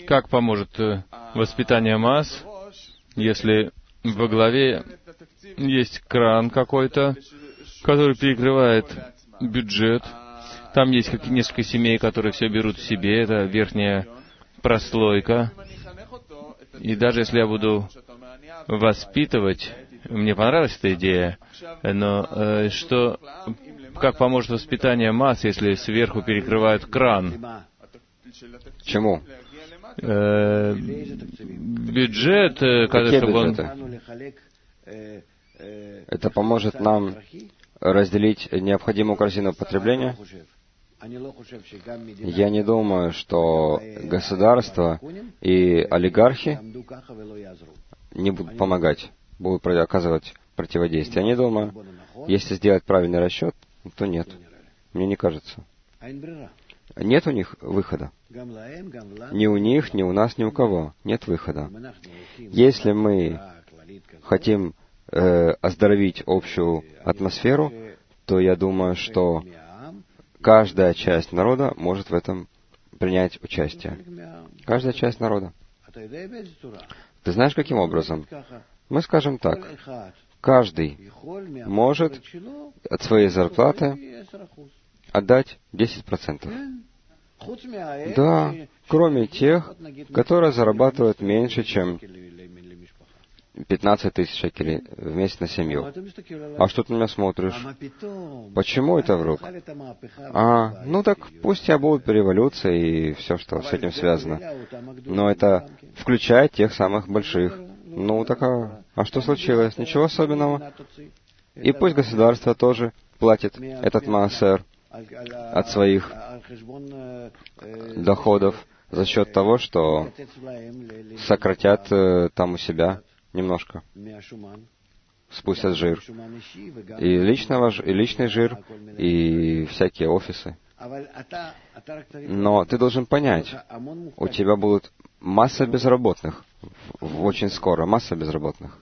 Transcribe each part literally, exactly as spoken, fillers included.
Как поможет воспитание масс, если во главе есть кран какой-то, который перекрывает бюджет? Там есть как несколько семей, которые все берут в себе, это верхняя прослойка. И даже если я буду воспитывать, мне понравилась эта идея, но э, что, как поможет воспитание масс, если сверху перекрывают кран? Чему? Э, бюджет, когда, чтобы он... Это поможет нам разделить необходимую корзину потребления? Я не думаю, что государство и олигархи не будут помогать, будут оказывать противодействие. Я не думаю. Если сделать правильный расчет, то нет. Мне не кажется. Нет у них выхода. Ни у них, ни у нас, ни у кого. Нет выхода. Если мы хотим э, оздоровить общую атмосферу, то я думаю, что каждая часть народа может в этом принять участие. Каждая часть народа. Ты знаешь, каким образом? Мы скажем так. Каждый может от своей зарплаты отдать десять процентов. Да, кроме тех, которые зарабатывают меньше, чем пятнадцать тысяч шекелей в месяц на семью. А что ты на меня смотришь? Почему это вдруг? А, ну так пусть и будут революция и все, что с этим связано. Но это включает тех самых больших. Ну так а, а что случилось? Ничего особенного. И пусть государство тоже платит этот маасер от своих доходов за счет того, что сократят э, там у себя немножко, спустят жир. И, личного, и личный жир, и всякие офисы. Но ты должен понять, у тебя будут масса безработных, очень скоро, масса безработных.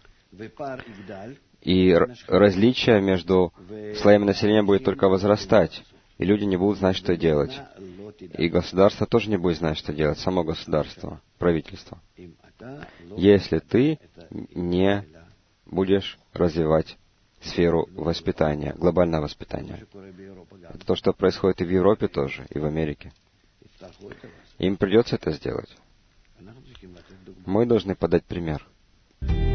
И различие между слоями населения будет только возрастать, и люди не будут знать, что делать. И государство тоже не будет знать, что делать, само государство, правительство. Если ты не будешь развивать сферу воспитания, глобального воспитания. Это то, что происходит и в Европе тоже, и в Америке. Им придется это сделать. Мы должны подать пример.